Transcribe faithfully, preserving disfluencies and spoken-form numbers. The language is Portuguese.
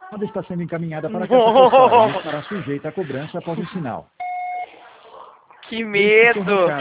está sendo encaminhada para a caixa postal e estará sujeita à cobrança após o sinal. Que medo!